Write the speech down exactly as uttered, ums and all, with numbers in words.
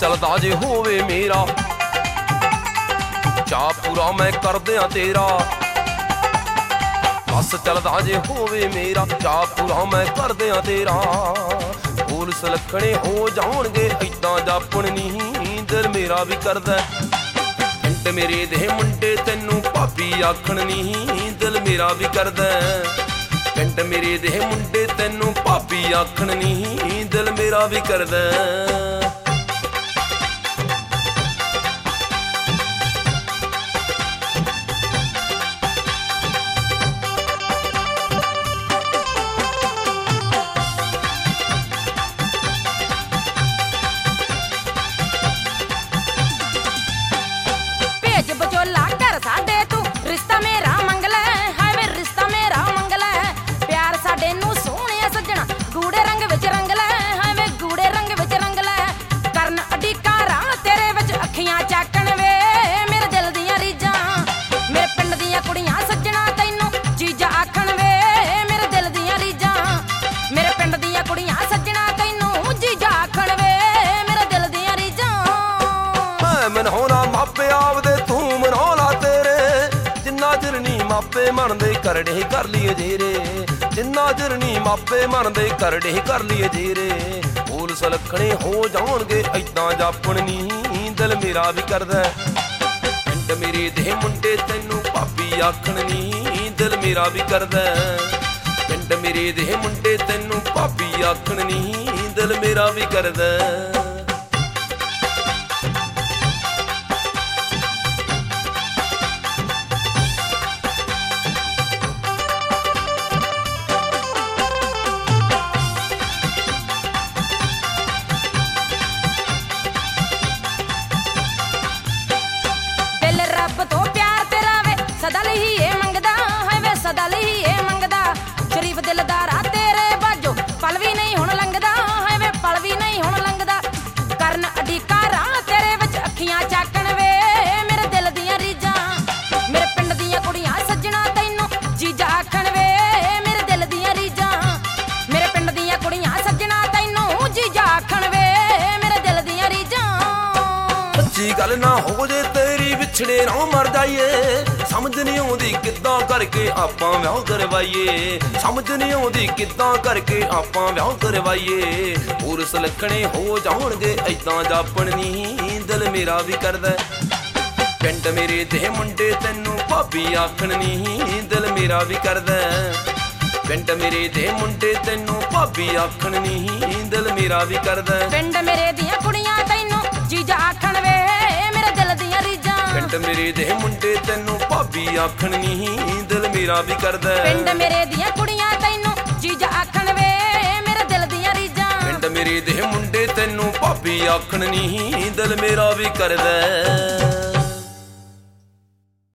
चलदा जे होवे मेरा चा पूरा मैं कर दियां तेरा। बस चलदा जे होवे मेरा चा पूरा मैं कर दियां तेरा। बोल सलखणे हो जाणगे इदां जापण नहीं दिल मेरा भी करदा। पिंड मेरे दे मुंडे तैनू भाभी आखण नहीं दिल मेरा भी करदा। पिंड मेरे दे मुंडे तैनू भाभी आखण नहीं दिल मेरा भी करदा। मनौना मापे आवदे तू मनौला तेरे जिन्ना चिर नी मापे मनदे करड़े कर लिए जेरे। जिन्ना चिर नी मापे मनदे करड़े कर लिए जेरे। बोल सलखणे हो जाणगे इदां जापण नहीं दिल मेरा भी करदा। पिंड मेरे दे मुंडे तैनू भाभी आखण नहीं दिल मेरा भी करदा। पिंड मेरे दे मुंडे तैनू भाभी आखण नहीं दिल मेरा भी करदा। सदा लई ही ए मंगदा है वे सदा लई ही ए मंगदा। शरीफ दिलदारा तेरे बाजो पल भी नहीं हुण लंघदा है वे पल भी नहीं हुण लंघदा। करन अडिकारा तेरे विच अखियां चाकण वे मेरे दिल दियां रीजां। मेरे पिंड दियां कुड़ियां सज्जणा तैनू जीजा आखण वे मेरे दिल दियां रीजां। मेरे पिंड दियां कुड़ियां सज्जणा तैनू जीजा आखण वे मेरे दिल दियां रीजां। सच्ची गल ना हो जे तेरी विछड़े ना मर जाइए। समझ नहीं आउंदी किद्दां करके आपां विआह करवाइए। समझ नहीं आउंदी किद्दां करके आपां विआह करवाइए। होर सलखणे हो जाणगे इदां जापण नहीं दिल मेरा भी करदा। पिंड मेरे दे मुंडे तैनू भाभी आखण नहीं दिल मेरा भी करदा। पिंड मेरे दे मुंडे तैनू भाभी आखण नहीं दिल मेरा भी करदा। पिंड मेरे दियां कुड़ियां तैनू जीजा आखण वे मेरे दिल दियां रीजां। पिंड मेरे दे मुंडे तैनू भाभी आखण नहीं दिल मेरा भी करदा। पिंड मेरे दियां कुड़ियां तैनू जीजा आखण वे मेरे दिल दियां रीजां। पिंड मेरे दे मुंडे तैनू भाभी आखण नहीं दिल मेरा भी करदा।